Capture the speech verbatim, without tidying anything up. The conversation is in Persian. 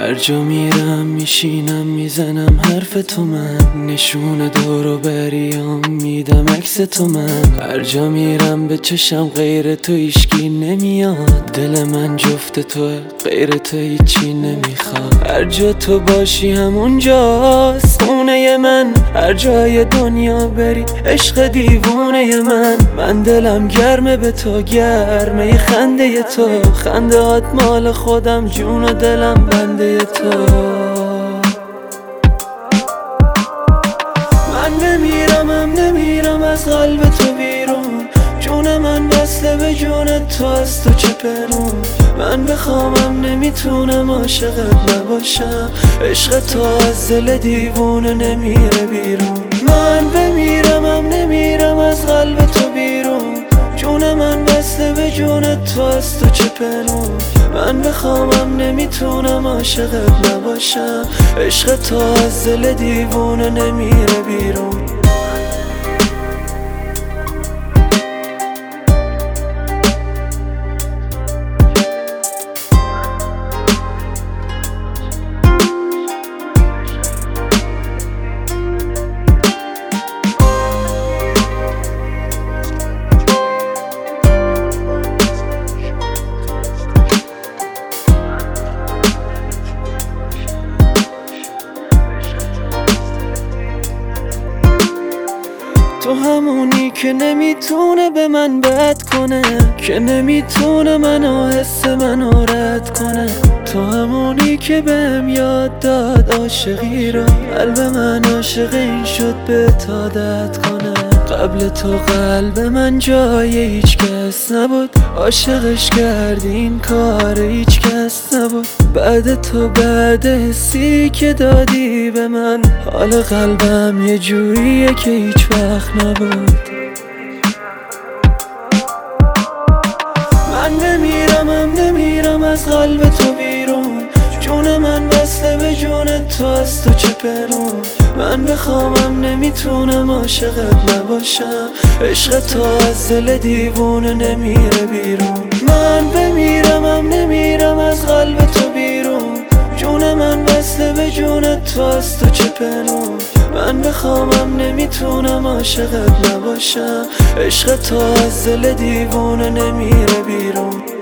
هر جا میرم میشینم میزنم حرف تو، من نشون دور و بریام میدم عکس تو. من هر جا میرم به چشم غیر تو هیچکی نمیاد، دل من جفت توه غیر تو هیچی نمیخواد. هر جا تو باشی همونجاست خونه من، هر جای دنیا بری عشق دیوونه من. من دلم گرمه به تو، گرمه خنده تو، خنده هات مال خودم، جون و دلم بنده تو. من نمیرم هم نمیرم از قلب تو بیرون، جون من بسته به جون تو، از تو چه پنون. من بخوامم نمیتونم عاشقت نباشم، عشق تو از دل دیوونه نمیره بیرون. من بمیرم هم نمیرم از قلب تو بیرون، جون من بسته به جون تو، از تو چه پنون. من بخوامم نمیتونم عاشقت نباشم، عشق تو از دل دیوونه نمیره بیرون. تو همونی که نمیتونه به من بد کنه، که نمیتونه منو حس منو رد کنه. تو همونی که بهم یاد داد عاشقی رو، قلب من عاشق این شد به عادت کنه. قبل تو قلب من جای هیچ کس نبود، عاشقش کردی این کار هیچ کس نبود. بعد تو بعد حسی که دادی به من، حال قلبم یه جوریه که هیچ وقت نبود. من نمیرم هم نمیرم از قلب تو بیرون، جون من بسته به جون تو، از تو چه پنون. من بخوامم نمیتونم عاشقت نباشم، عشق تو از دل دیوونه نمیره بیرون. من بمیرم هم نمیرم از قلب تو بیرون، جون من بسته به جون تو، از تو چه پنون. من بخوامم نمیتونم عاشقت نباشم، عشق تو از دل دیوونه نمیره بیرون.